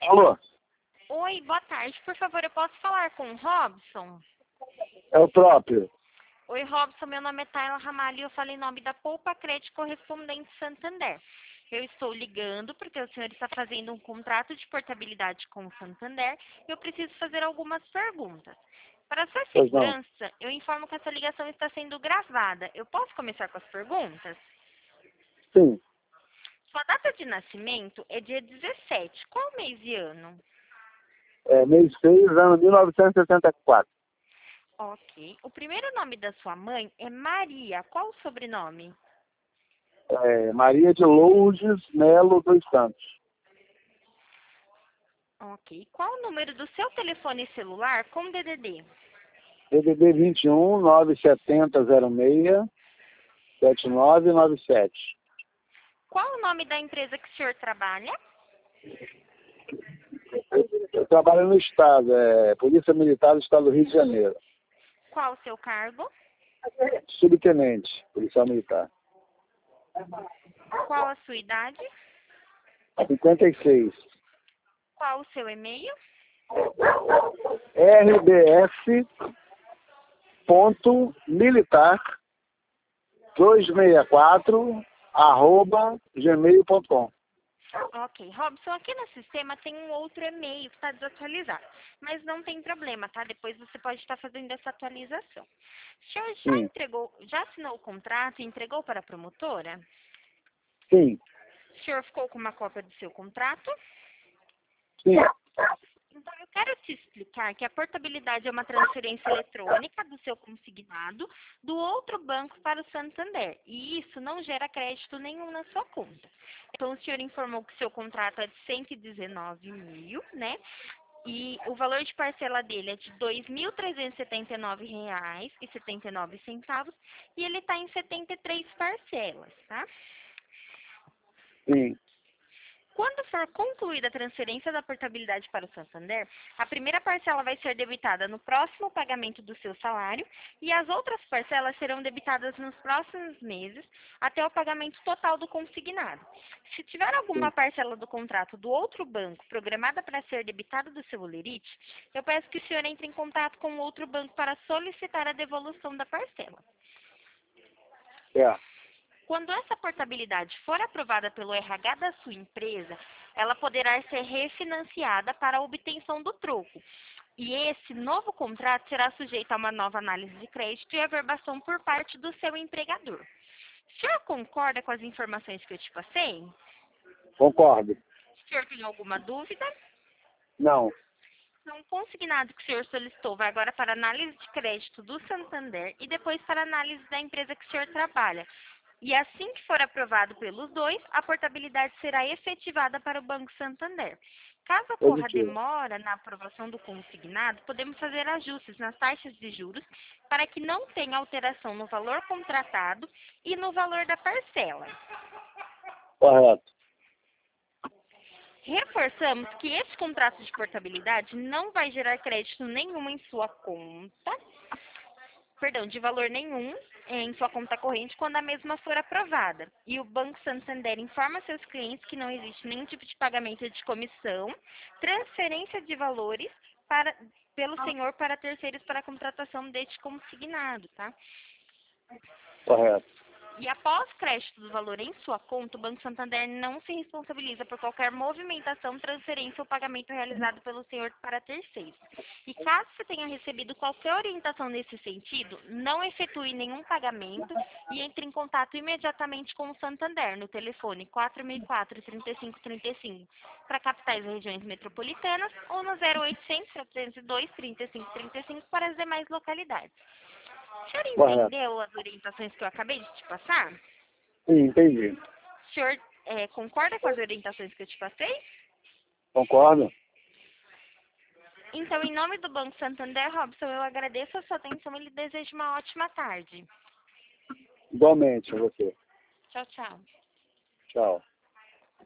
Alô, Oi, boa tarde. Por favor, eu posso falar com o Robson? é o próprio. Oi, Robson. Meu nome é Tayla Ramalho e eu falo em nome da Poupa Crédito Correspondente Santander. Eu estou ligando porque o senhor está fazendo um contrato de portabilidade com o Santander e eu preciso fazer algumas perguntas. Para sua Pois não. segurança, eu informo que essa ligação está sendo gravada. Eu posso começar com as perguntas? Sim, Sua data de nascimento é dia 17. Qual mês e ano? mês 6, ano 1964. Ok. O primeiro nome da sua mãe é Maria. Qual o sobrenome? Maria de Lourdes Melo dos Santos. Ok. Qual o número do seu telefone celular com DDD? DDD 21 970 06 7997. Qual o nome da empresa que o senhor trabalha? Eu trabalho no Estado, Polícia Militar do Estado do Rio de Janeiro. Qual o seu cargo? Subtenente, Policial Militar. Qual a sua idade? 56. Qual o seu e-mail? rbs.militar264@gmail.com. Ok. Robson, aqui no sistema tem um outro e-mail que está desatualizado. Mas não tem problema, tá? Depois você pode estar fazendo essa atualização. O senhor Sim, já assinou o contrato e entregou para a promotora? sim, O senhor ficou com uma cópia do seu contrato? sim. Então, eu quero te explicar que a portabilidade é uma transferência eletrônica do seu consignado do outro banco para o Santander. E isso não gera crédito nenhum na sua conta. Então, o senhor informou que o seu contrato é de 119 mil, né? E o valor de parcela dele é de R$ 2.379,79. E ele está em 73 parcelas, tá? Sim. Quando for concluída a transferência da portabilidade para o Santander, a primeira parcela vai ser debitada no próximo pagamento do seu salário e as outras parcelas serão debitadas nos próximos meses até o pagamento total do consignado. Se tiver alguma Sim. parcela do contrato do outro banco programada para ser debitada do seu holerite, eu peço que o senhor entre em contato com o outro banco para solicitar a devolução da parcela. É. Quando essa portabilidade for aprovada pelo RH da sua empresa, ela poderá ser refinanciada para a obtenção do troco. E esse novo contrato será sujeito a uma nova análise de crédito e averbação por parte do seu empregador. O senhor concorda com as informações que eu te passei? Concordo. O senhor tem alguma dúvida? Não. Então, o consignado que o senhor solicitou vai agora para análise de crédito do Santander e depois para análise da empresa que o senhor trabalha. E assim que for aprovado pelos dois, a portabilidade será efetivada para o Banco Santander. Caso ocorra Positivo. demora na aprovação do consignado, podemos fazer ajustes nas taxas de juros para que não tenha alteração no valor contratado e no valor da parcela. Correto. Reforçamos que esse contrato de portabilidade não vai gerar crédito nenhum em sua conta, de valor nenhum em sua conta corrente quando a mesma for aprovada. E o Banco Santander informa seus clientes que não existe nenhum tipo de pagamento de comissão, transferência de valores pelo senhor para terceiros para a contratação deste consignado, tá? Correto. E após crédito do valor em sua conta, o Banco Santander não se responsabiliza por qualquer movimentação, transferência ou pagamento realizado pelo senhor para terceiros. E caso você tenha recebido qualquer orientação nesse sentido, não efetue nenhum pagamento e entre em contato imediatamente com o Santander no telefone 4004-3535 para capitais e regiões metropolitanas ou no 0800-702-3535 para as demais localidades. O senhor Correto. entendeu as orientações que eu acabei de te passar? Sim, entendi. O senhor concorda com as orientações que eu te passei? Concordo? Então, em nome do Banco Santander, Robson, eu agradeço a sua atenção e lhe desejo uma ótima tarde. Igualmente a você. Tchau, tchau. Tchau.